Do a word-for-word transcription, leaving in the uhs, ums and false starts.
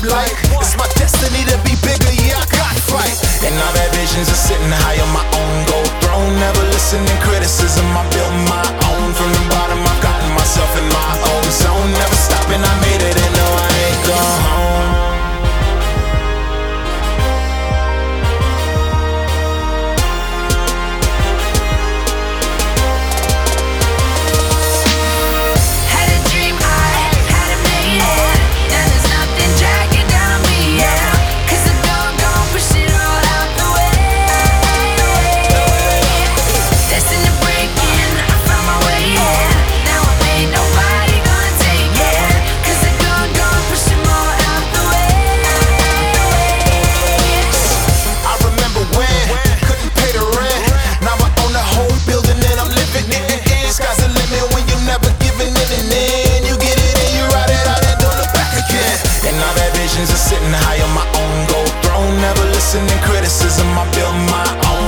like. It's my destiny to be bigger, yeah, I got to fight. And I've had visions of sitting high on my own gold throne. Never listening criticism, I built my own. From the bottom, I've gotten myself in my own zone. Never stopping, I made it and no, I ain't gone home. Sitting high on my own gold throne. Never listening criticism, I built my own.